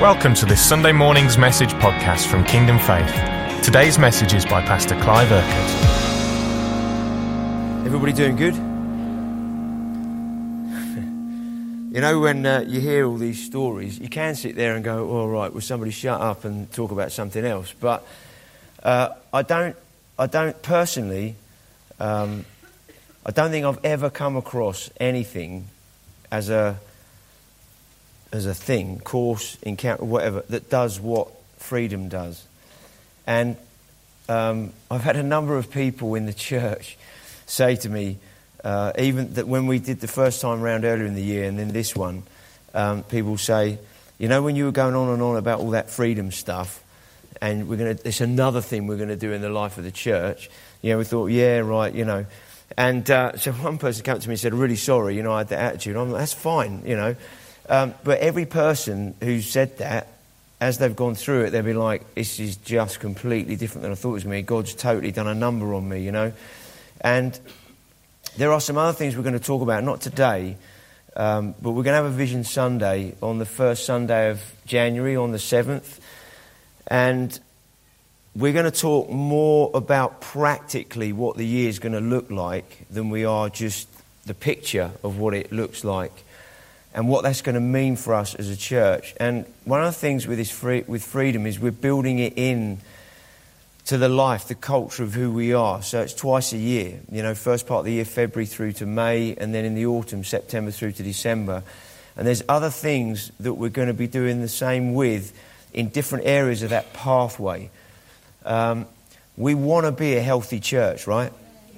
Welcome to this Sunday morning's message podcast from Kingdom Faith. Today's message is by Pastor Clive Urquhart. Everybody doing good? You know, when you hear all these stories, you can sit there and go, all right, will somebody shut up and talk about something else? But I don't personally, I don't think I've ever come across anything as a thing, course, encounter, whatever, that does what freedom does. And I've had a number of people in the church say to me, even that when we did the first time round earlier in the year and then this one, people say, you know, when you were going on and on about all that freedom stuff, and it's another thing we're going to do in the life of the church, you know, we thought, yeah, right, you know. And so one person came to me and said, really sorry, you know, I had that attitude. I'm like, that's fine, you know. But every person who said that, as they've gone through it, they'll be like, this is just completely different than I thought it was going to be. God's totally done a number on me, you know. And there are some other things we're going to talk about, not today, but we're going to have a Vision Sunday on the first Sunday of January, on the 7th. And we're going to talk more about practically what the year is going to look like than we are just the picture of what it looks like and what that's going to mean for us as a church. And one of the things with freedom is we're building it in to the life, the culture of who we are. So it's twice a year, you know, first part of the year, February through to May, and then in the autumn, September through to December. And there's other things that we're going to be doing the same with in different areas of that pathway. We want to be a healthy church, right?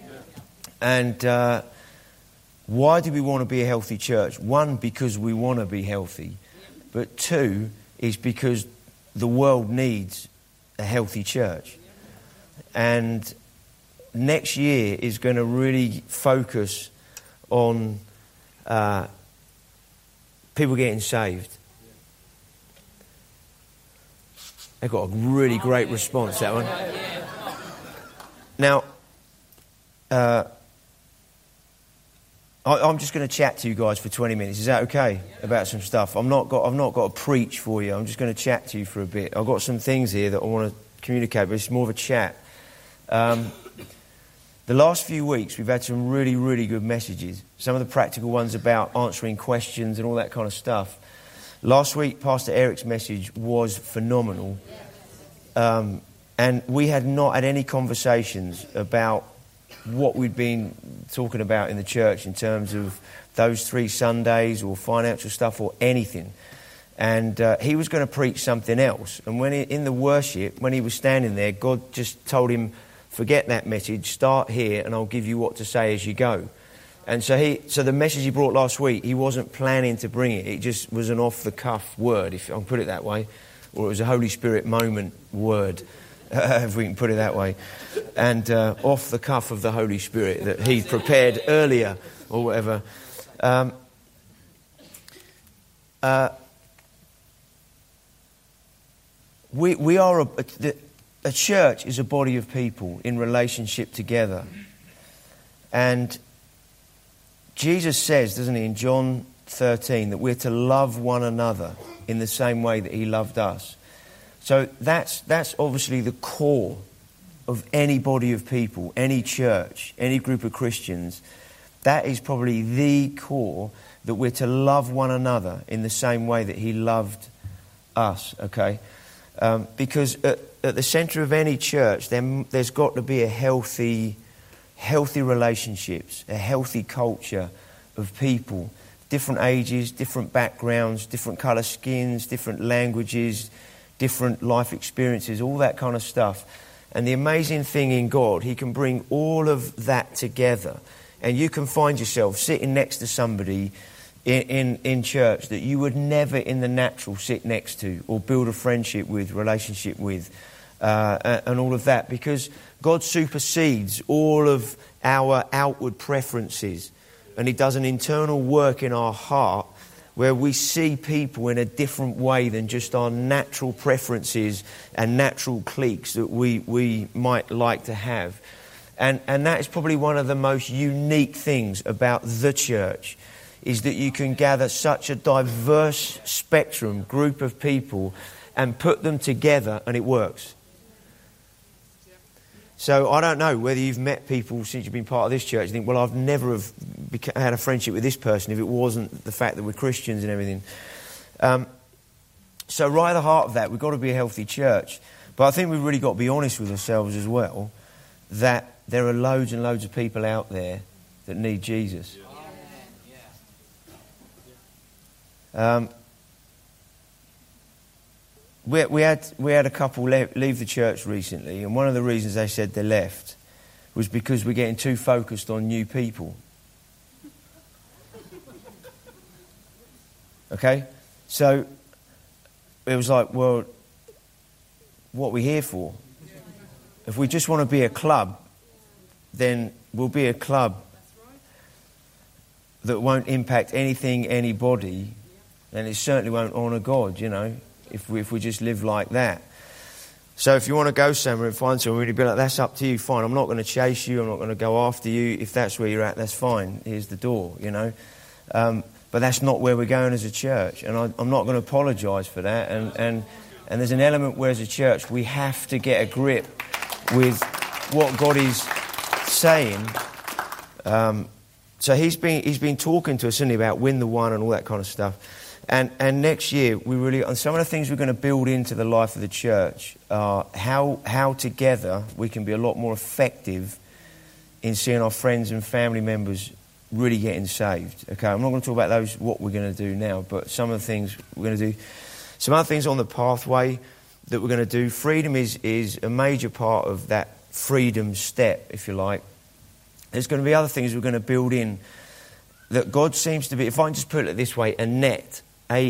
And why do we want to be a healthy church? One, because we want to be healthy. But two, is because the world needs a healthy church. And next year is going to really focus on people getting saved. They've got a really great response, that one. Now, I'm just going to chat to you guys for 20 minutes. Is that okay? About some stuff. I've not got to preach for you. I'm just going to chat to you for a bit. I've got some things here that I want to communicate, but it's more of a chat. The last few weeks, we've had some really, really good messages. Some of the practical ones about answering questions and all that kind of stuff. Last week, Pastor Eric's message was phenomenal. And we had not had any conversations about what we'd been talking about in the church in terms of those 3 Sundays or financial stuff or anything. And he was going to preach something else. And in the worship, when he was standing there, God just told him, forget that message, start here and I'll give you what to say as you go. And so the message he brought last week, he wasn't planning to bring it. It just was an off-the-cuff word, if I can put it that way. Or it was a Holy Spirit moment word, if we can put it that way. And off the cuff of the Holy Spirit that he prepared earlier or whatever. We are a church is a body of people in relationship together. And Jesus says, doesn't he, in John 13, that we're to love one another in the same way that he loved us. So that's obviously the core of any body of people, any church, any group of Christians. That is probably the core, that we're to love one another in the same way that he loved us, okay? Because at the centre of any church, there's got to be a healthy relationships, a healthy culture of people, different ages, different backgrounds, different colour skins, different languages, different life experiences, all that kind of stuff. And the amazing thing in God, he can bring all of that together. And you can find yourself sitting next to somebody in church that you would never in the natural sit next to or build a friendship with, relationship with, and all of that. Because God supersedes all of our outward preferences. And he does an internal work in our heart where we see people in a different way than just our natural preferences and natural cliques that we might like to have. And that is probably one of the most unique things about the church, is that you can gather such a diverse spectrum, group of people, and put them together and it works. So I don't know whether you've met people since you've been part of this church and think, well, I've never have had a friendship with this person if it wasn't the fact that we're Christians and everything. So right at the heart of that, we've got to be a healthy church. But I think we've really got to be honest with ourselves as well, that there are loads and loads of people out there that need Jesus. We had a couple leave the church recently, and one of the reasons they said they left was because we're getting too focused on new people. Okay? So it was like, well, what are we here for? If we just want to be a club, then we'll be a club that won't impact anything, anybody, and it certainly won't honour God, you know, if we just live like that. So if you want to go somewhere and find someone, really be like, that's up to you, fine. I'm not going to chase you, I'm not going to go after you. If that's where you're at, that's fine. Here's the door, you know. But that's not where we're going as a church, and I'm not going to apologise for that. And there's an element where as a church we have to get a grip with what God is saying. So he's been talking to us, isn't he, about win the one and all that kind of stuff. And next year, and some of the things we're going to build into the life of the church are how together we can be a lot more effective in seeing our friends and family members really getting saved. Okay, I'm not going to talk about those, what we're going to do now, but some of the things we're going to do. Some other things on the pathway that we're going to do. Freedom is a major part of that freedom step, if you like. There's going to be other things we're going to build in that God seems to be, if I can just put it this way, a net,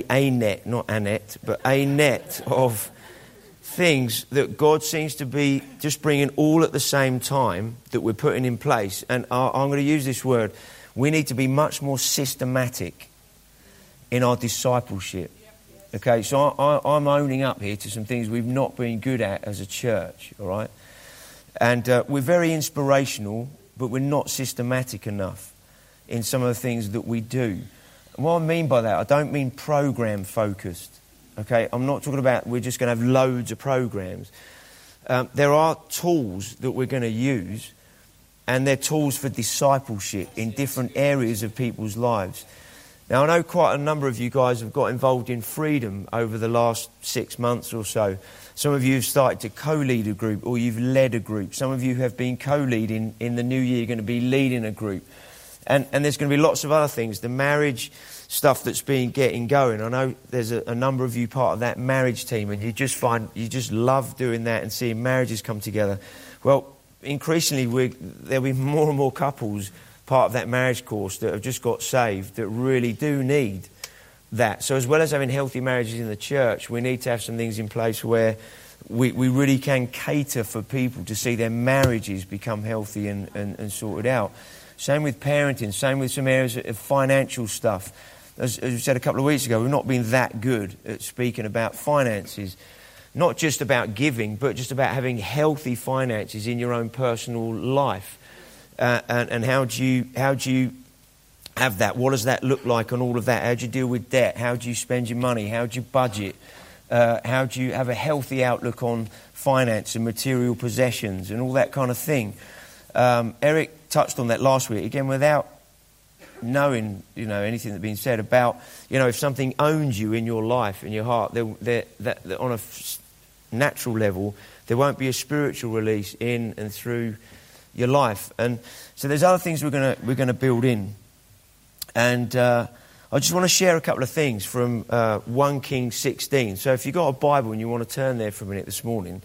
not Annette, but a net of things that God seems to be just bringing all at the same time that we're putting in place. And I'm going to use this word. We need to be much more systematic in our discipleship. Okay, so I'm owning up here to some things we've not been good at as a church, all right? And we're very inspirational, but we're not systematic enough in some of the things that we do. And what I mean by that, I don't mean program focused. Okay, I'm not talking about we're just going to have loads of programs. There are tools that we're going to use, and they're tools for discipleship in different areas of people's lives. Now, I know quite a number of you guys have got involved in Freedom over the last 6 months or so. Some of you have started to co-lead a group, or you've led a group. Some of you have been co-leading. In the new year, you're going to be leading a group. And there's going to be lots of other things. The marriage stuff that's been getting going. I know there's a number of you part of that marriage team, and you just love doing that and seeing marriages come together. Well, increasingly, there'll be more and more couples part of that marriage course that have just got saved that really do need that. So as well as having healthy marriages in the church, we need to have some things in place where we really can cater for people to see their marriages become healthy and sorted out. Same with parenting, same with some areas of financial stuff. As we said a couple of weeks ago, we've not been that good at speaking about finances. Not just about giving, but just about having healthy finances in your own personal life. And how do you have that? What does that look like on all of that? How do you deal with debt? How do you spend your money? How do you budget? How do you have a healthy outlook on finance and material possessions and all that kind of thing? Eric touched on that last week, again, without knowing, anything that's been said about, if something owns you in your life, in your heart, that on a natural level, there won't be a spiritual release in and through your life. And so there's other things we're going to build in. And I just want to share a couple of things from 1 Kings 16. So if you've got a Bible and you want to turn there for a minute this morning,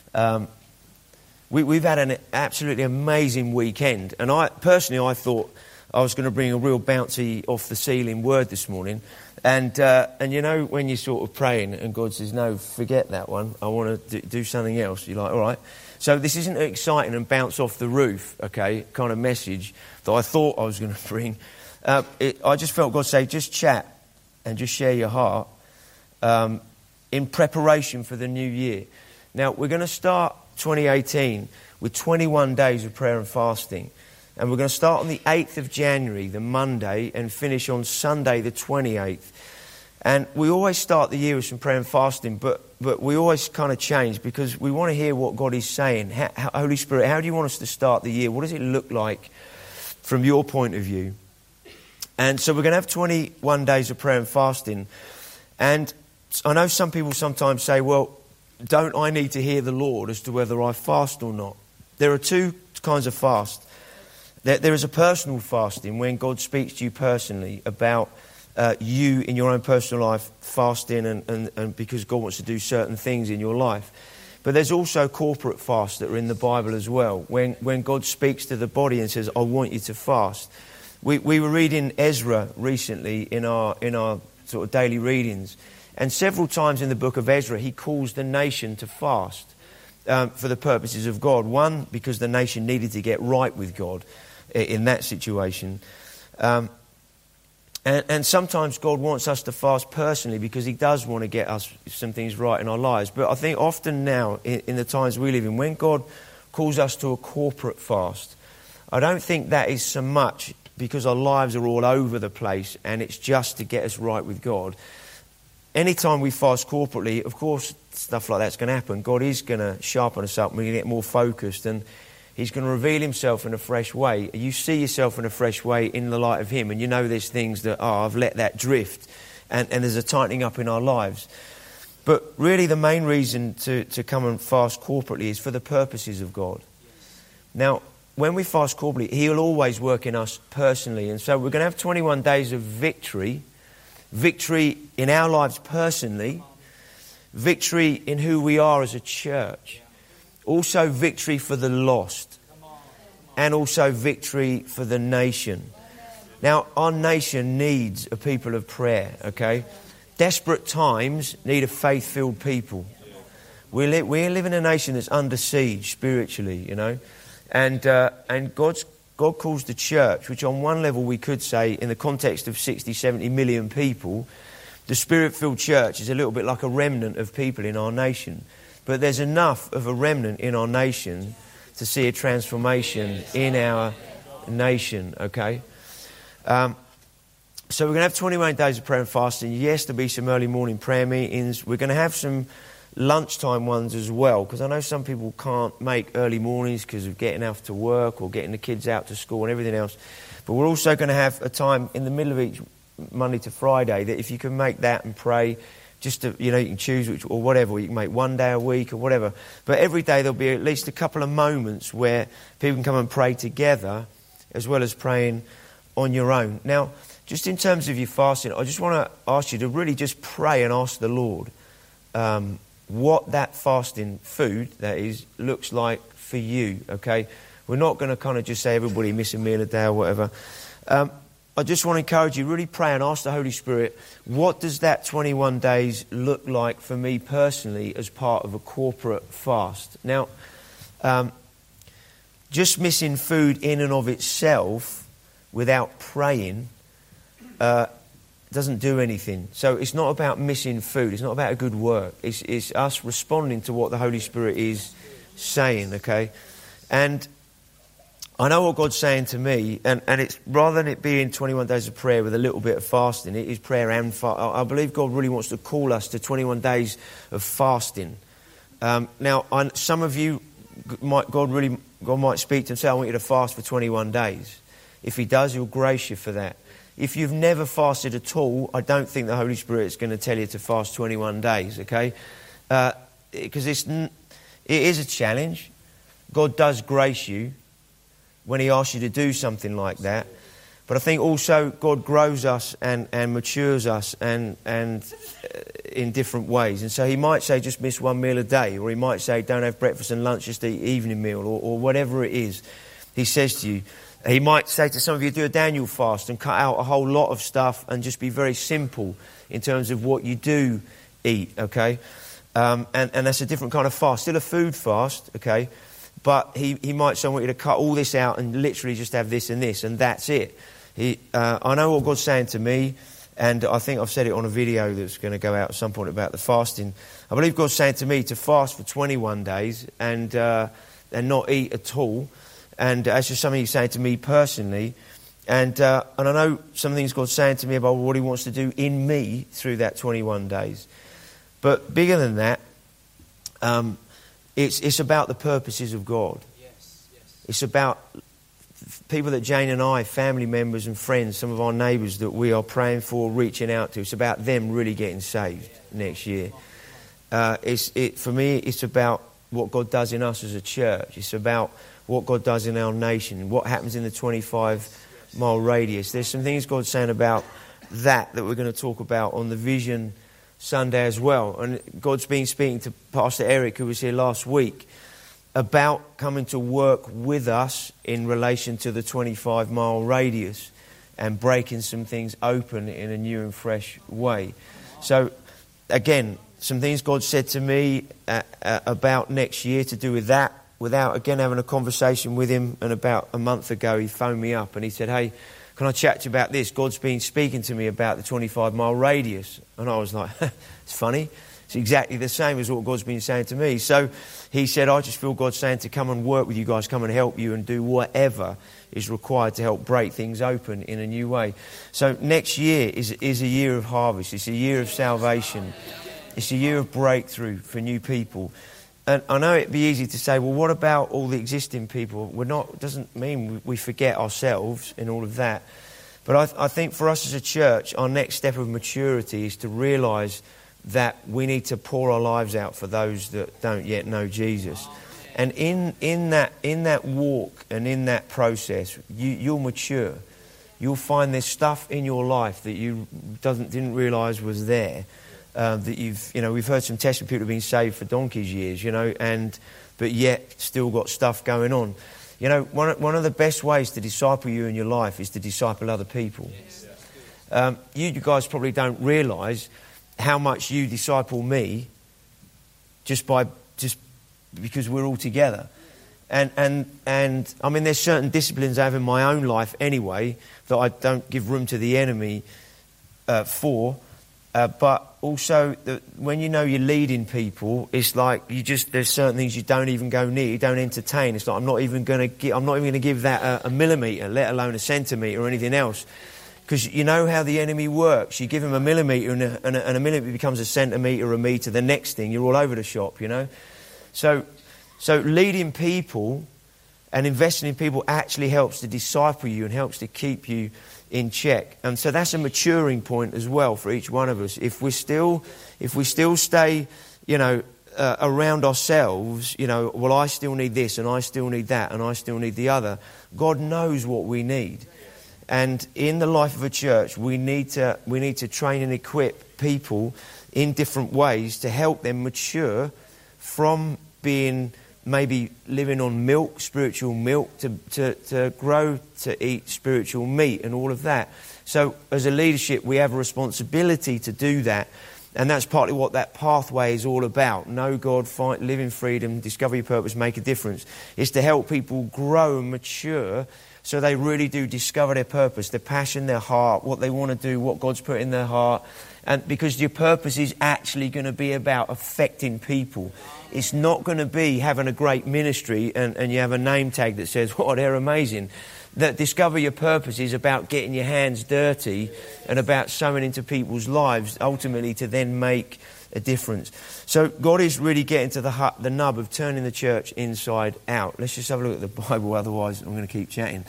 we've had an absolutely amazing weekend. And I thought I was going to bring a real bouncy, off-the-ceiling word this morning. And when you're sort of praying and God says, no, forget that one, I want to do something else. You're like, all right. So this isn't an exciting and bounce off the roof, okay, kind of message that I thought I was going to bring. I just felt God say, just chat and just share your heart in preparation for the new year. Now, we're going to start 2018 with 21 days of prayer and fasting. And we're going to start on the 8th of January, the Monday, and finish on Sunday the 28th. And we always start the year with some prayer and fasting, but we always kind of change because we want to hear what God is saying. Holy Spirit, how do you want us to start the year? What does it look like from your point of view? And so we're going to have 21 days of prayer and fasting. And I know some people sometimes say, well, don't I need to hear the Lord as to whether I fast or not? There are two kinds of fast. There is a personal fasting when God speaks to you personally about you in your own personal life fasting and because God wants to do certain things in your life. But there's also corporate fasts that are in the Bible as well. When God speaks to the body and says, I want you to fast. We were reading Ezra recently in our sort of daily readings. And several times in the book of Ezra, he calls the nation to fast for the purposes of God. One, because the nation needed to get right with God in that situation. And sometimes God wants us to fast personally because he does want to get us some things right in our lives. But I think often now, in the times we live in, when God calls us to a corporate fast, I don't think that is so much because our lives are all over the place and it's just to get us right with God. Anytime we fast corporately, of course, stuff like that's going to happen. God is going to sharpen us up and we're going to get more focused and he's going to reveal himself in a fresh way. You see yourself in a fresh way in the light of him and you know there's things that, I've let that drift and there's a tightening up in our lives. But really the main reason to come and fast corporately is for the purposes of God. Now, when we fast corporately, he'll always work in us personally. And so we're going to have 21 days of victory in our lives personally, victory in who we are as a church, also victory for the lost, and also victory for the nation. Now, our nation needs a people of prayer, okay? Desperate times need a faith-filled people. We live in a nation that's under siege spiritually, you know, and God calls the church, which on one level we could say in the context of 60, 70 million people, the Spirit-filled church is a little bit like a remnant of people in our nation. But there's enough of a remnant in our nation to see a transformation in our nation, okay? So we're going to have 21 days of prayer and fasting. Yes, there'll be some early morning prayer meetings. We're going to have some lunchtime ones as well, because I know some people can't make early mornings because of getting off to work or getting the kids out to school and everything else. But we're also going to have a time in the middle of each Monday to Friday that if you can make that and pray, just to, you can choose which or whatever, or you can make one day a week or whatever. But every day there'll be at least a couple of moments where people can come and pray together as well as praying on your own. Now, just in terms of your fasting, I just want to ask you to really just pray and ask the Lord what that fasting food, that is, looks like for you, okay? We're not going to kind of just say everybody miss a meal a day or whatever. I just want to encourage you, really pray and ask the Holy Spirit, what does that 21 days look like for me personally as part of a corporate fast? Now, just missing food in and of itself without praying doesn't do anything. So it's not about missing food. It's not about a good work. It's us responding to what the Holy Spirit is saying, okay? And I know what God's saying to me, and it's rather than it being 21 days of prayer with a little bit of fasting, it is prayer and fasting. I believe God really wants to call us to 21 days of fasting. Now, some of you, God might speak to and say, I want you to fast for 21 days. If he does, he'll grace you for that. If you've never fasted at all, I don't think the Holy Spirit is going to tell you to fast 21 days, okay? Because it is a challenge. God does grace you when he asks you to do something like that. But I think also God grows us and matures us and in different ways. And so he might say just miss one meal a day, or he might say don't have breakfast and lunch, just eat evening meal, or whatever it is he says to you. He might say to some of you, do a Daniel fast and cut out a whole lot of stuff and just be very simple in terms of what you do eat, okay? And that's a different kind of fast. Still a food fast, okay? But he might say, I want you to cut all this out and literally just have this, and that's it. I know what God's saying to me, and I think I've said it on a video that's going to go out at some point about the fasting. I believe God's saying to me to fast for 21 days and not eat at all. And that's just something he's saying to me personally. And I know some things God's saying to me about what he wants to do in me through that 21 days. But bigger than that, it's about the purposes of God. It's about people that Jane and I, family members and friends, some of our neighbours that we are praying for, reaching out to. It's about them really getting saved next year. For me, it's about what God does in us as a church. It's about what God does in our nation, what happens in the 25-mile radius. There's some things God's saying about that we're going to talk about on the Vision Sunday as well. And God's been speaking to Pastor Eric, who was here last week, about coming to work with us in relation to the 25-mile radius and breaking some things open in a new and fresh way. So, again, some things God said to me about next year to do with that, without, again, having a conversation with him. And about a month ago, he phoned me up and he said, hey, can I chat to you about this? God's been speaking to me about the 25-mile radius. And I was like, it's funny. It's exactly the same as what God's been saying to me. So he said, I just feel God's saying to come and work with you guys, come and help you and do whatever is required to help break things open in a new way. So next year is a year of harvest. It's a year of salvation. It's a year of breakthrough for new people. And I know it'd be easy to say, well, what about all the existing people? Doesn't mean we forget ourselves and all of that. But I think for us as a church, our next step of maturity is to realise that we need to pour our lives out for those that don't yet know Jesus. And in that walk and in that process, you'll mature. You'll find there's stuff in your life that you didn't realise was there. That we've heard some testimony of people who've been saved for donkey's years, but yet still got stuff going on. One of the best ways to disciple you in your life is to disciple other people. You guys probably don't realise how much you disciple me just because we're all together. And I mean, there's certain disciplines I have in my own life anyway that I don't give room to the enemy for. But also, when you're leading people, it's like there's certain things you don't even go near, you don't entertain. It's like I'm not even going to give that a millimetre, let alone a centimetre or anything else. Because you know how the enemy works. You give him a millimetre and a millimetre becomes a centimetre, a metre. The next thing, you're all over the shop, So leading people and investing in people actually helps to disciple you and helps to keep you in check. And so that's a maturing point as well for each one of us. If we still stay, around ourselves, well, I still need this and I still need that and I still need the other. God knows what we need. And in the life of a church, we need to train and equip people in different ways to help them mature from being maybe living on milk, spiritual milk, to grow to eat spiritual meat and all of that. So as a leadership, we have a responsibility to do that. And that's partly what that pathway is all about. Know God, live in freedom, discover your purpose, make a difference. It's to help people grow and mature so they really do discover their purpose, their passion, their heart, what they want to do, what God's put in their heart. And because your purpose is actually going to be about affecting people. It's not going to be having a great ministry and you have a name tag that says, oh, they're amazing. That discover your purpose is about getting your hands dirty and about sowing into people's lives, ultimately to then make a difference. So God is really getting to the nub of turning the church inside out. Let's just have a look at the Bible, otherwise I'm going to keep chatting.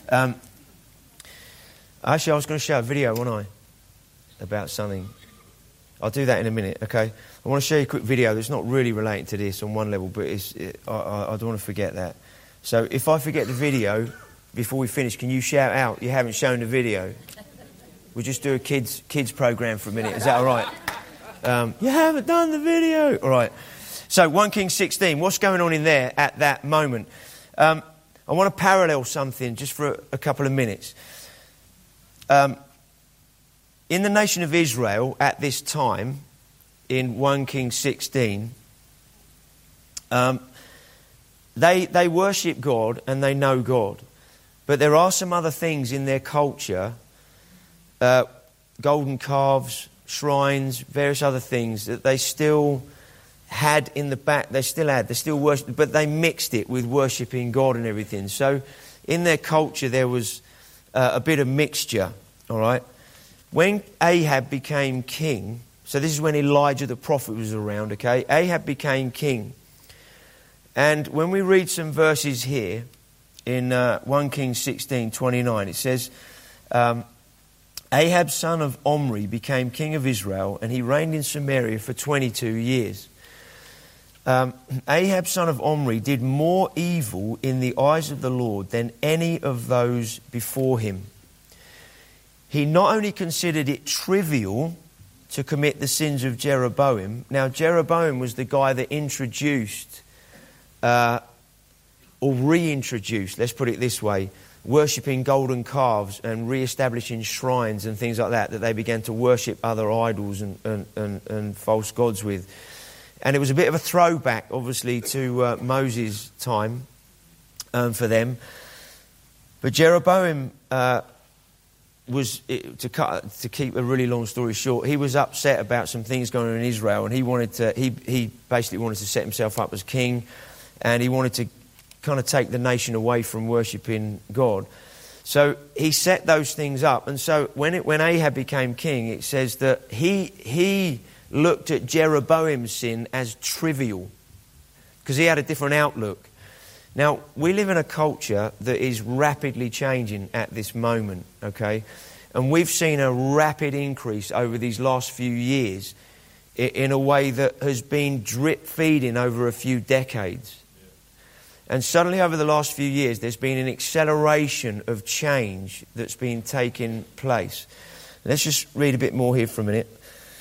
Actually, I was going to show a video, wasn't I, about something. I'll do that in a minute, okay? I want to show you a quick video that's not really relating to this on one level, but I don't want to forget that. So if I forget the video before we finish, can you shout out, you haven't shown the video? We'll just do a kids program for a minute. Is that all right? You haven't done the video. All right. So 1 Kings 16, what's going on in there at that moment? I want to parallel something just for a couple of minutes. In the nation of Israel at this time, in 1 Kings 16, they worship God and they know God. But there are some other things in their culture, golden calves, shrines, various other things that they still had in the back, they still worshipped, but they mixed it with worshipping God and everything. So in their culture there was a bit of mixture, all right? When Ahab became king, so this is when Elijah the prophet was around, okay? Ahab became king. And when we read some verses here in 1 Kings 16:29, it says, Ahab, son of Omri, became king of Israel, and he reigned in Samaria for 22 years. Ahab, son of Omri, did more evil in the eyes of the Lord than any of those before him. He not only considered it trivial to commit the sins of Jeroboam. Now, Jeroboam was the guy that introduced, or reintroduced, let's put it this way, worshipping golden calves and re-establishing shrines and things like that they began to worship other idols and false gods with. And it was a bit of a throwback, obviously, to Moses' time for them. But Jeroboam was, to keep a really long story short, he was upset about some things going on in Israel, and he basically wanted to set himself up as king, and he wanted to kind of take the nation away from worshipping God. So he set those things up, and so when Ahab became king, it says that he looked at Jeroboam's sin as trivial because he had a different outlook. Now, we live in a culture that is rapidly changing at this moment, okay? And we've seen a rapid increase over these last few years in a way that has been drip feeding over a few decades. And suddenly over the last few years, there's been an acceleration of change that's been taking place. Let's just read a bit more here for a minute.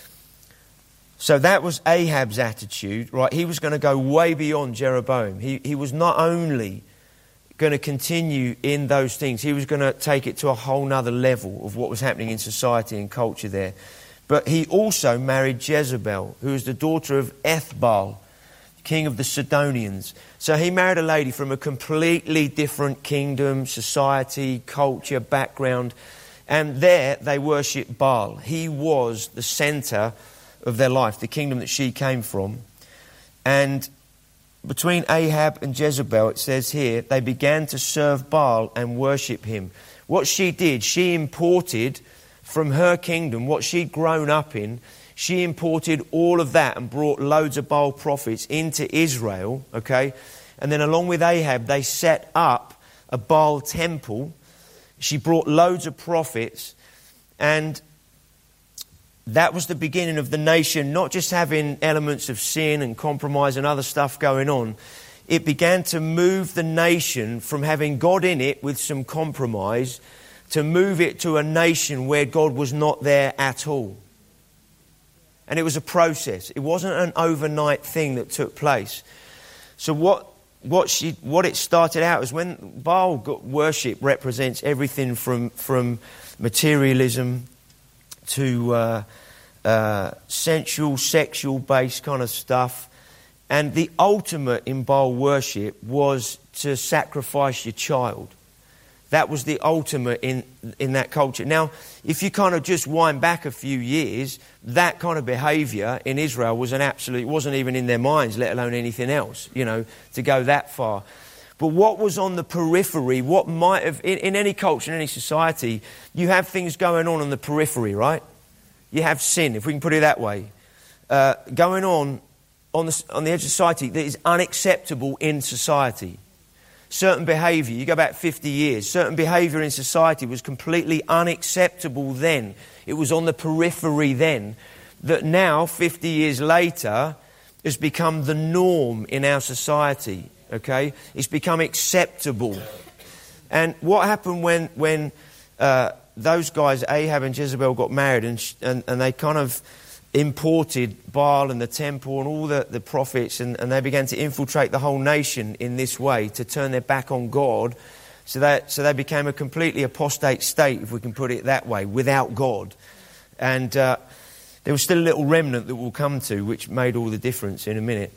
So that was Ahab's attitude, right? He was going to go way beyond Jeroboam. He was not only going to continue in those things, he was going to take it to a whole nother level of what was happening in society and culture there. But he also married Jezebel, who was the daughter of Ethbaal, king of the Sidonians. So he married a lady from a completely different kingdom, society, culture, background. And there they worship Baal. He was the centre of their life, the kingdom that she came from. And between Ahab and Jezebel, it says here, they began to serve Baal and worship him. What she did, she imported from her kingdom, what she'd grown up in, she imported all of that and brought loads of Baal prophets into Israel, okay? And then along with Ahab, they set up a Baal temple. She brought loads of prophets, and that was the beginning of the nation, not just having elements of sin and compromise and other stuff going on. It began to move the nation from having God in it with some compromise to move it to a nation where God was not there at all. And it was a process. It wasn't an overnight thing that took place. So what it started out as, when Baal worship represents everything from materialism to sensual, sexual-based kind of stuff. And the ultimate in Baal worship was to sacrifice your child. That was the ultimate in that culture. Now, if you kind of just wind back a few years, that kind of behaviour in Israel was it wasn't even in their minds, let alone anything else, to go that far. But what was on the periphery, what might have, in any culture, in any society, you have things going on the periphery, right? You have sin, if we can put it that way, going on the edge of society that is unacceptable in society. Certain behaviour, you go back 50 years, certain behaviour in society was completely unacceptable then. It was on the periphery then, that now, 50 years later, has become the norm in our society, okay? It's become acceptable. And what happened when those guys, Ahab and Jezebel, got married and they kind of imported Baal and the temple and all the prophets, and they began to infiltrate the whole nation in this way to turn their back on God. So they became a completely apostate state, if we can put it that way, without God. And there was still a little remnant that we'll come to, which made all the difference in a minute.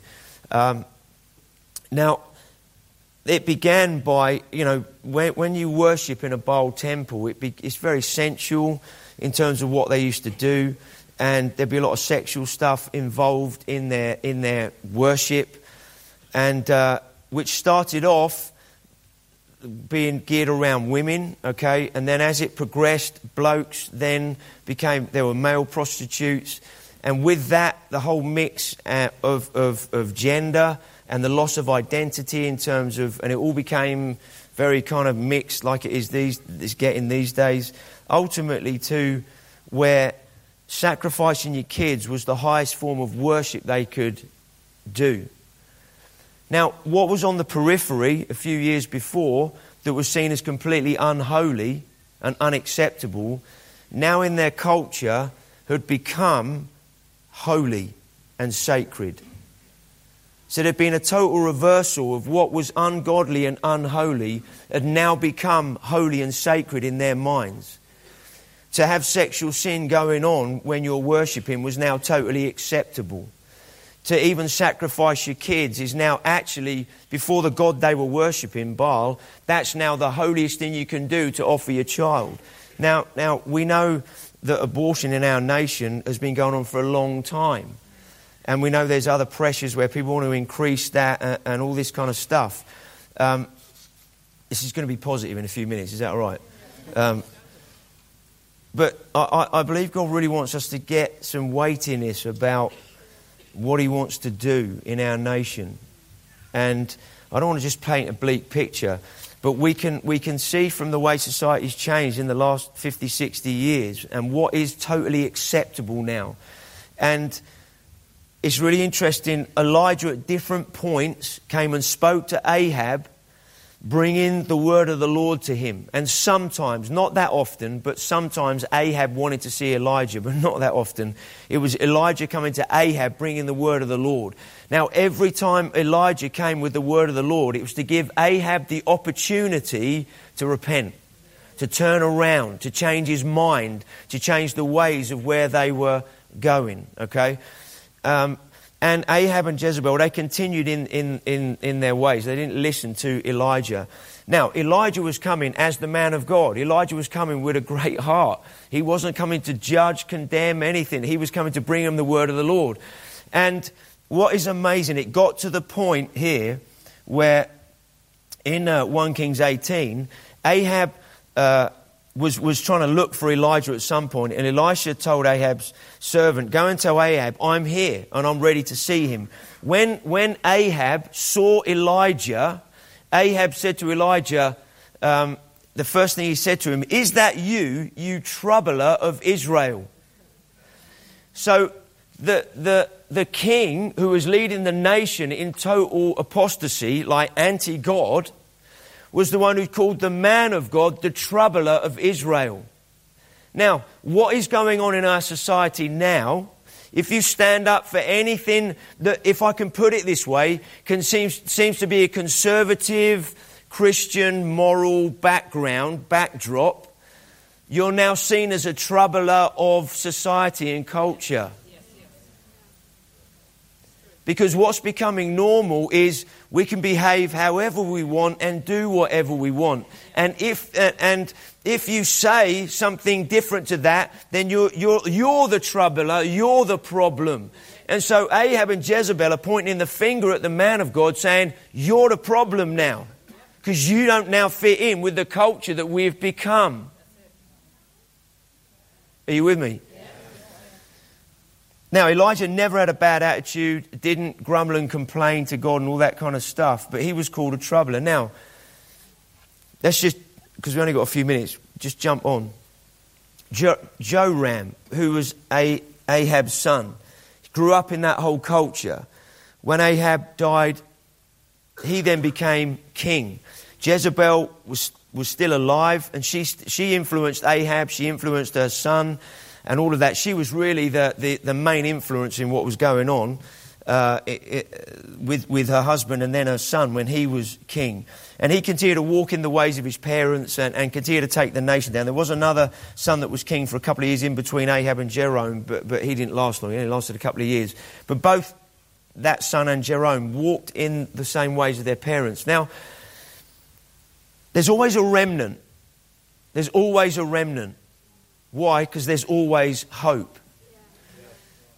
Now, it began by, when you worship in a Baal temple, it's very sensual in terms of what they used to do. and there'd be a lot of sexual stuff involved in their worship, and which started off being geared around women, okay, and then as it progressed, blokes then there were male prostitutes, and with that, the whole mix of gender and the loss of identity in terms of, and it all became very kind of mixed like it is getting these days, ultimately to where sacrificing your kids was the highest form of worship they could do. Now, what was on the periphery a few years before that was seen as completely unholy and unacceptable, now in their culture had become holy and sacred. So there'd been a total reversal of what was ungodly and unholy had now become holy and sacred in their minds. To have sexual sin going on when you're worshipping was now totally acceptable. To even sacrifice your kids is now actually, before the God they were worshipping, Baal, that's now the holiest thing you can do to offer your child. Now we know that abortion in our nation has been going on for a long time. And we know there's other pressures where people want to increase that and all this kind of stuff. This is going to be positive in a few minutes, is that all right? But I believe God really wants us to get some weightiness about what he wants to do in our nation. And I don't want to just paint a bleak picture, but we can see from the way society's changed in the last 50, 60 years and what is totally acceptable now. And it's really interesting, Elijah at different points came and spoke to Ahab, bringing the word of the Lord to him. And sometimes, not that often, but sometimes Ahab wanted to see Elijah, but not that often. It was Elijah coming to Ahab, bringing the word of the Lord. Now, every time Elijah came with the word of the Lord, it was to give Ahab the opportunity to repent, to turn around, to change his mind, to change the ways of where they were going, okay? And Ahab and Jezebel, they continued in their ways. They didn't listen to Elijah. Now, Elijah was coming as the man of God. Elijah was coming with a great heart. He wasn't coming to judge, condemn, anything. He was coming to bring them the word of the Lord. And what is amazing, it got to the point here where in 1 Kings 18, Ahab was trying to look for Elijah at some point, and Elisha told Ahab's servant, go and tell Ahab, I'm here and I'm ready to see him. When Ahab saw Elijah, Ahab said to Elijah, the first thing he said to him, is that you troubler of Israel? So the king who was leading the nation in total apostasy, like anti-God, was the one who called the man of God the troubler of Israel. Now, what is going on in our society now, if you stand up for anything that, if I can put it this way, seems to be a conservative, Christian, moral backdrop, you're now seen as a troubler of society and culture. Because what's becoming normal is we can behave however we want and do whatever we want. And if you say something different to that, then you're the troubler, you're the problem. And so Ahab and Jezebel are pointing the finger at the man of God, saying, you're the problem now, because you don't now fit in with the culture that we've become. Are you with me? Now, Elijah never had a bad attitude, didn't grumble and complain to God and all that kind of stuff, but he was called a troubler. Now, let's just, because we only got a few minutes, just jump on. Joram, who was Ahab's son, grew up in that whole culture. When Ahab died, he then became king. Jezebel was still alive, and she influenced Ahab, she influenced her son, and all of that. She was really the main influence in what was going on with her husband and then her son when he was king. And he continued to walk in the ways of his parents and continue to take the nation down. There was another son that was king for a couple of years in between Ahab and Jeroboam, but he didn't last long. He only lasted a couple of years. But both that son and Jeroboam walked in the same ways of their parents. Now, there's always a remnant. There's always a remnant. Why? Because there's always hope.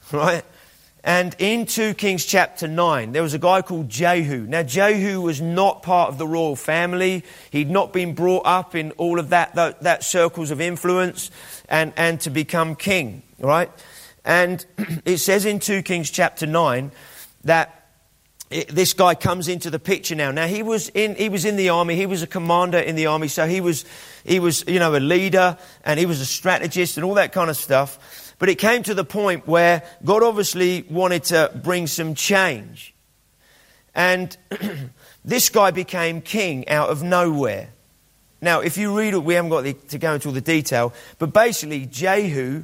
right? And in 2 Kings chapter 9, there was a guy called Jehu. Now, Jehu was not part of the royal family. He'd not been brought up in all of that circles of influence and to become king, right? And it says in 2 Kings chapter 9 that this guy comes into the picture now. Now, he was in the army. He was a commander in the army. So he was, a leader, and he was a strategist and all that kind of stuff. But it came to the point where God obviously wanted to bring some change. And this guy became king out of nowhere. Now, if you read it, we haven't got to go into all the detail, but basically Jehu,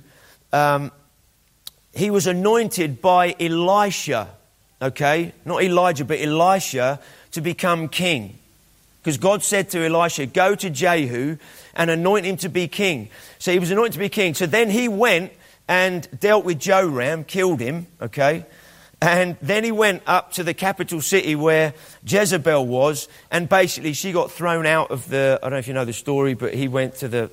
he was anointed by Elisha, okay? Not Elijah, but Elisha, to become king. Because God said to Elisha, go to Jehu and anoint him to be king. So he was anointed to be king. So then he went and dealt with Joram, killed him, okay? And then he went up to the capital city where Jezebel was, and basically she got thrown out of I don't know if you know the story, but he went to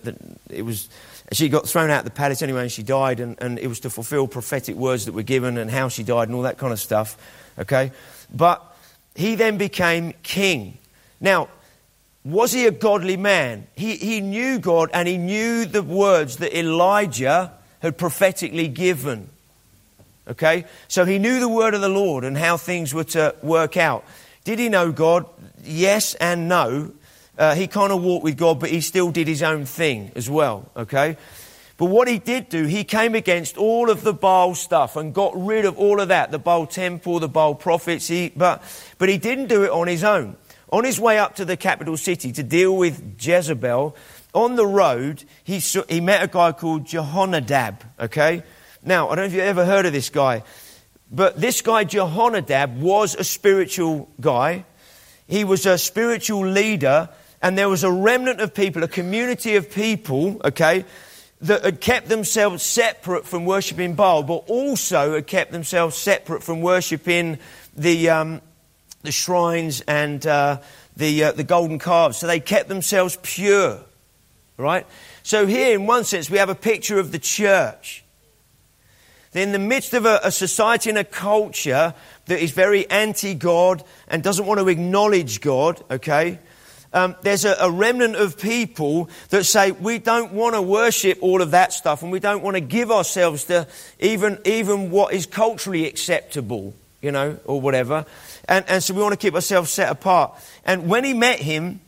she got thrown out of the palace anyway, and she died, and it was to fulfill prophetic words that were given and how she died and all that kind of stuff, okay? But he then became king. Now, was he a godly man? He knew God, and he knew the words that Elijah had prophetically given. Okay? So he knew the word of the Lord and how things were to work out. Did he know God? Yes and no. He kind of walked with God, but he still did his own thing as well. Okay? But what he did do, he came against all of the Baal stuff and got rid of all of that. The Baal temple, the Baal prophets. But he didn't do it on his own. On his way up to the capital city to deal with Jezebel, on the road, he met a guy called Jehonadab, okay? Now, I don't know if you've ever heard of this guy, but this guy Jehonadab was a spiritual guy. He was a spiritual leader, and there was a remnant of people, a community of people, okay, that had kept themselves separate from worshipping Baal, but also had kept themselves separate from worshipping the shrines and the golden calves. So they kept themselves pure. Right? So here, in one sense, we have a picture of the church. In the midst of a society and a culture that is very anti-God and doesn't want to acknowledge God, okay, there's a remnant of people that say, we don't want to worship all of that stuff, and we don't want to give ourselves to even what is culturally acceptable, or whatever. And so we want to keep ourselves set apart. And when he met him,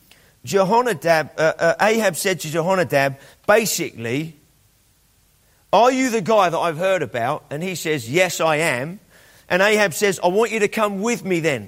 Ahab said to Jehonadab, basically, are you the guy that I've heard about? And he says, yes, I am. And Ahab says, I want you to come with me then.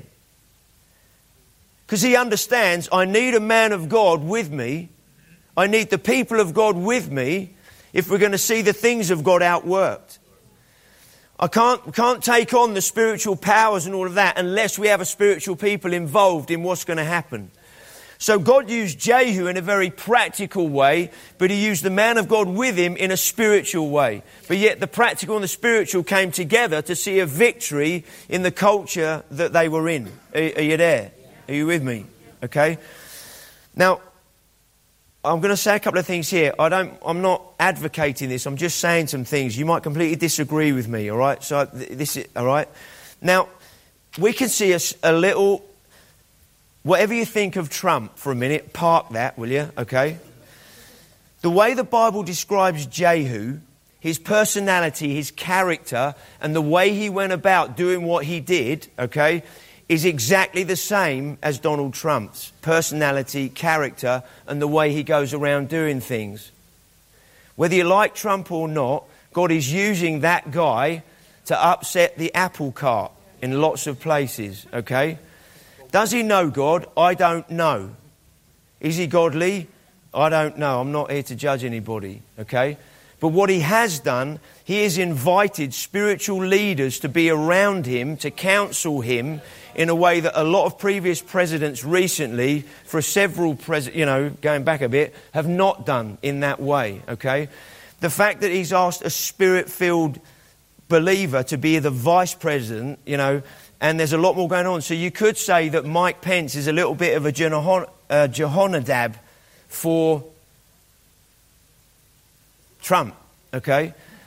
Because he understands, I need a man of God with me. I need the people of God with me if we're going to see the things of God outworked. I can't take on the spiritual powers and all of that unless we have a spiritual people involved in what's going to happen. So God used Jehu in a very practical way, but he used the man of God with him in a spiritual way. But yet the practical and the spiritual came together to see a victory in the culture that they were in. Are you there? Are you with me? Okay. Now, I'm going to say a couple of things here. I'm not advocating this. I'm just saying some things. You might completely disagree with me, all right? So this is, all right? Now, we can see a little... Whatever you think of Trump for a minute, park that, will you? Okay? The way the Bible describes Jehu, his personality, his character, and the way he went about doing what he did, okay, is exactly the same as Donald Trump's personality, character, and the way he goes around doing things. Whether you like Trump or not, God is using that guy to upset the apple cart in lots of places, okay? Does he know God? I don't know. Is he godly? I don't know. I'm not here to judge anybody, okay? But what he has done, he has invited spiritual leaders to be around him, to counsel him in a way that a lot of previous presidents recently, for several going back a bit, have not done in that way, okay? The fact that he's asked a spirit-filled believer to be the vice president, and there's a lot more going on. So you could say that Mike Pence is a little bit of a Jehonadab for Trump, okay?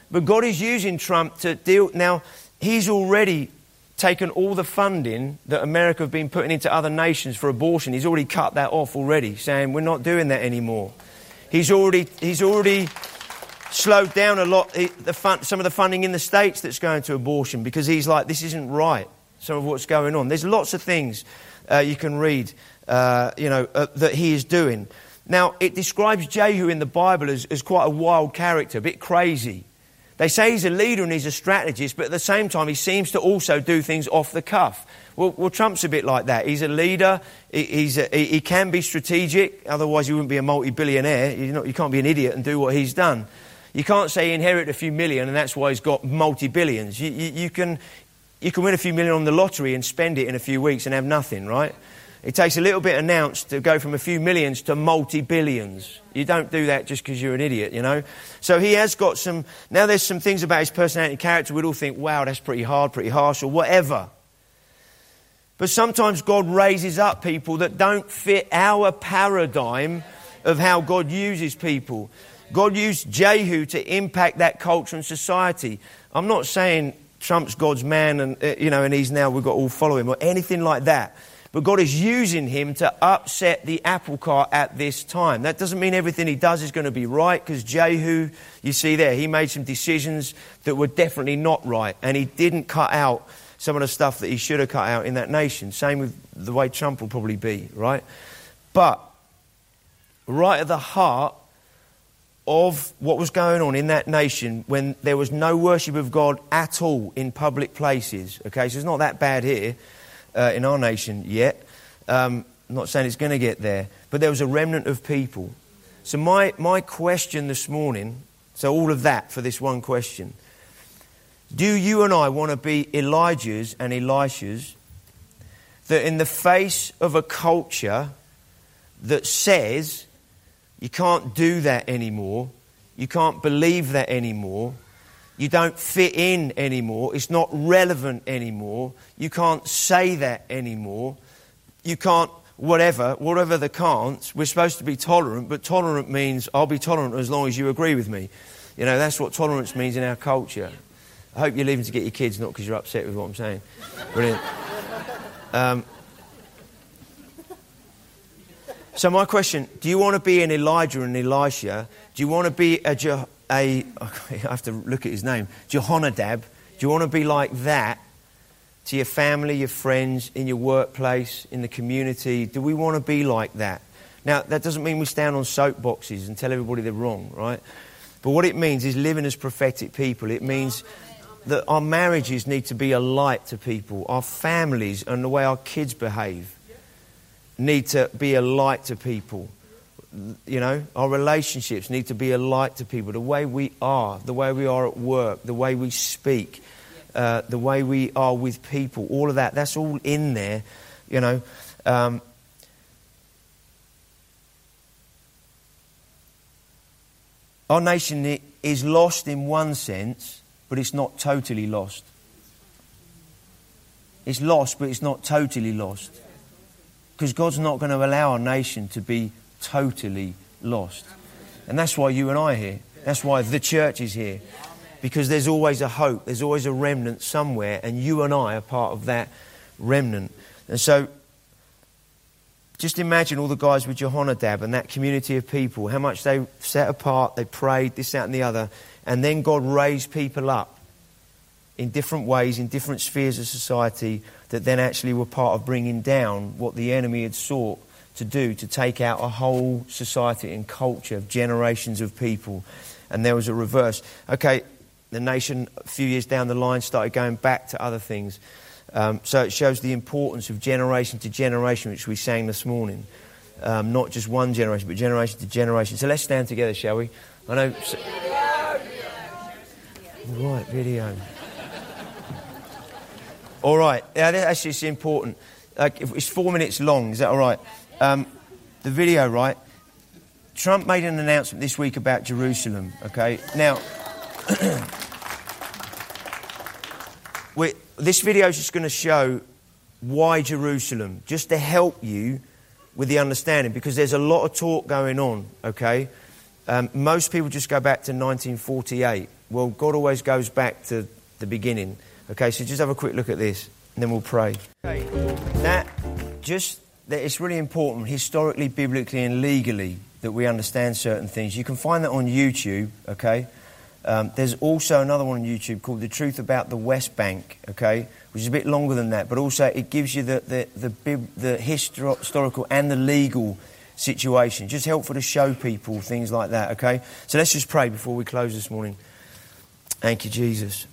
But God is using Trump to deal... Now, he's already taken all the funding that America have been putting into other nations for abortion. He's already cut that off already, saying we're not doing that anymore. He's already slowed down a lot some of the funding in the States that's going to abortion, because he's like, this isn't right, some of what's going on. There's lots of things you can read, that he is doing. Now, it describes Jehu in the Bible as quite a wild character, a bit crazy. They say he's a leader and he's a strategist, but at the same time, he seems to also do things off the cuff. Well, Trump's a bit like that. He's a leader. He can be strategic. Otherwise, he wouldn't be a multi-billionaire. You can't be an idiot and do what he's done. You can't say he inherited a few million and that's why he's got multi-billions. You can win a few million on the lottery and spend it in a few weeks and have nothing, right? It takes a little bit of nous to go from a few millions to multi-billions. You don't do that just because you're an idiot, So he has got some... Now there's some things about his personality and character we'd all think, wow, that's pretty hard, pretty harsh, or whatever. But sometimes God raises up people that don't fit our paradigm of how God uses people. God used Jehu to impact that culture and society. I'm not saying Trump's God's man and, and we've got to all follow him or anything like that. But God is using him to upset the apple cart at this time. That doesn't mean everything he does is going to be right, because Jehu, you see there, he made some decisions that were definitely not right. And he didn't cut out some of the stuff that he should have cut out in that nation. Same with the way Trump will probably be, right? But right at the heart of what was going on in that nation, when there was no worship of God at all in public places, okay, so it's not that bad here in our nation yet. I'm not saying it's going to get there, but there was a remnant of people. So my question this morning, so all of that for this one question, do you and I want to be Elijahs and Elishas that in the face of a culture that says you can't do that anymore, you can't believe that anymore, you don't fit in anymore, it's not relevant anymore, you can't say that anymore, you can't whatever the can'ts, we're supposed to be tolerant, but tolerant means I'll be tolerant as long as you agree with me. That's what tolerance means in our culture. I hope you're leaving to get your kids, not because you're upset with what I'm saying. Brilliant. So my question, do you want to be an Elijah and Elisha? Do you want to be I have to look at his name, Jehonadab? Do you want to be like that to your family, your friends, in your workplace, in the community? Do we want to be like that? Now, that doesn't mean we stand on soapboxes and tell everybody they're wrong, right? But what it means is living as prophetic people. It means that our marriages need to be a light to people. Our families and the way our kids behave need to be a light to people. Our relationships need to be a light to people. The way we are at work, the way we speak, the way we are with people, all of that, that's all in there, Our nation is lost in one sense, but it's not totally lost. It's lost, but it's not totally lost. Because God's not going to allow our nation to be totally lost. And that's why you and I are here. That's why the church is here. Because there's always a hope. There's always a remnant somewhere. And you and I are part of that remnant. And so, just imagine all the guys with Jehonadab and that community of people, how much they set apart, they prayed, this, that and the other. And then God raised people up in different ways, in different spheres of society, that then actually were part of bringing down what the enemy had sought to do, to take out a whole society and culture of generations of people. And there was a reverse. Okay, the nation a few years down the line started going back to other things. So it shows the importance of generation to generation, which we sang this morning. Not just one generation, but generation to generation. So let's stand together, shall we? I know... Right, video. All right, yeah, that's just important. It's 4 minutes long, is that all right? The video, right? Trump made an announcement this week about Jerusalem, okay? Now, this video is just going to show why Jerusalem, just to help you with the understanding, because there's a lot of talk going on, okay? Most people just go back to 1948. Well, God always goes back to the beginning. Okay, so just have a quick look at this, and then we'll pray. Okay. That it's really important, historically, biblically, and legally, that we understand certain things. You can find that on YouTube, okay? There's also another one on YouTube called The Truth About the West Bank, okay, which is a bit longer than that, but also it gives you the historical and the legal situation. Just helpful to show people things like that, okay? So let's just pray before we close this morning. Thank you, Jesus.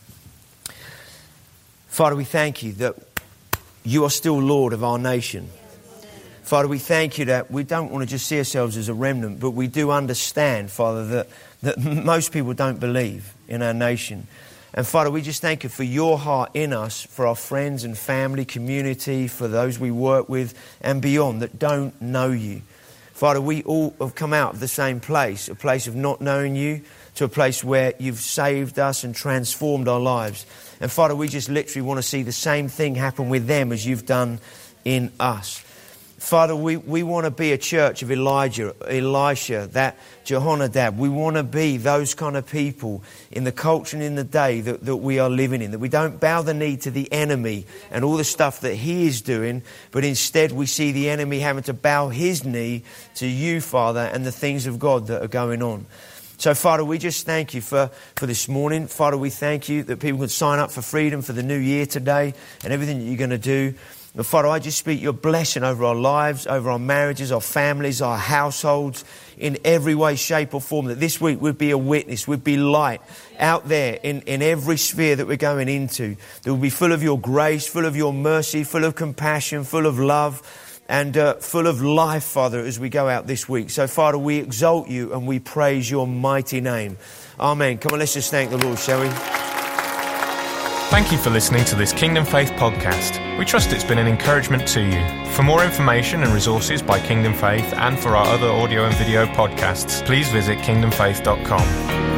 Father, we thank you that you are still Lord of our nation. Father, we thank you that we don't want to just see ourselves as a remnant, but we do understand, Father, that most people don't believe in our nation. And Father, we just thank you for your heart in us, for our friends and family, community, for those we work with and beyond that don't know you. Father, we all have come out of the same place, a place of not knowing you, to a place where you've saved us and transformed our lives. And Father, we just literally want to see the same thing happen with them as you've done in us. Father, we want to be a church of Elijah, Elisha, that Jehonadab. We want to be those kind of people in the culture and in the day that we are living in. That we don't bow the knee to the enemy and all the stuff that he is doing, but instead we see the enemy having to bow his knee to you, Father, and the things of God that are going on. So, Father, we just thank you for this morning. Father, we thank you that people can sign up for Freedom for the new year today and everything that you're going to do. But Father, I just speak your blessing over our lives, over our marriages, our families, our households, in every way, shape or form, that this week would be a witness, would be light out there in every sphere that we're going into. That will be full of your grace, full of your mercy, full of compassion, full of love, and full of life, Father, as we go out this week. So, Father, we exalt you and we praise your mighty name. Amen. Come on, let's just thank the Lord, shall we? Thank you for listening to this Kingdom Faith podcast. We trust it's been an encouragement to you. For more information and resources by Kingdom Faith and for our other audio and video podcasts, please visit kingdomfaith.com.